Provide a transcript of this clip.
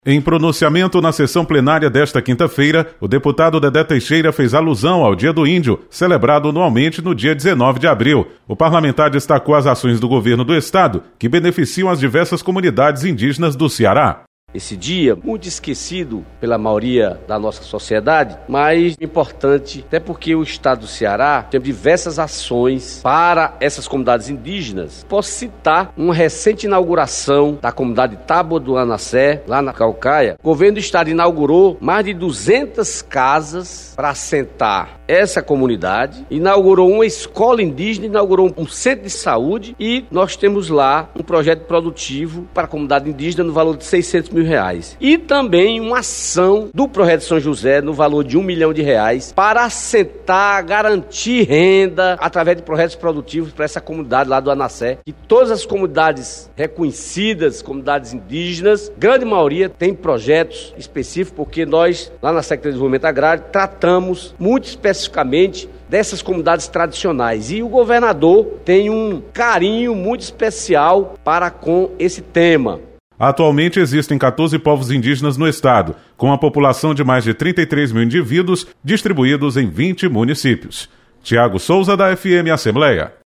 Em pronunciamento na sessão plenária desta quinta-feira, o deputado Dedé Teixeira fez alusão ao Dia do Índio, celebrado anualmente no dia 19 de abril. O parlamentar destacou as ações do governo do estado, que beneficiam as diversas comunidades indígenas do Ceará. Esse dia, muito esquecido pela maioria da nossa sociedade, mas importante, até porque o estado do Ceará tem diversas ações para essas comunidades indígenas. Posso citar uma recente inauguração da comunidade Tábua do Anassé, lá na Caucaia. O governo do estado inaugurou mais de 200 casas para assentar essa comunidade, inaugurou uma escola indígena, inaugurou um centro de saúde e nós temos lá um projeto produtivo para a comunidade indígena no valor de R$600 mil. E também uma ação do Projeto São José no valor de R$1 milhão para assentar, garantir renda através de projetos produtivos para essa comunidade lá do Anassé. E todas as comunidades reconhecidas, comunidades indígenas, grande maioria tem projetos específicos, porque nós, lá na Secretaria de Desenvolvimento Agrário, tratamos muito especificamente dessas comunidades tradicionais. E o governador tem um carinho muito especial para com esse tema. Atualmente existem 14 povos indígenas no estado, com a população de mais de 33 mil indivíduos distribuídos em 20 municípios. Tiago Souza, da FM Assembleia.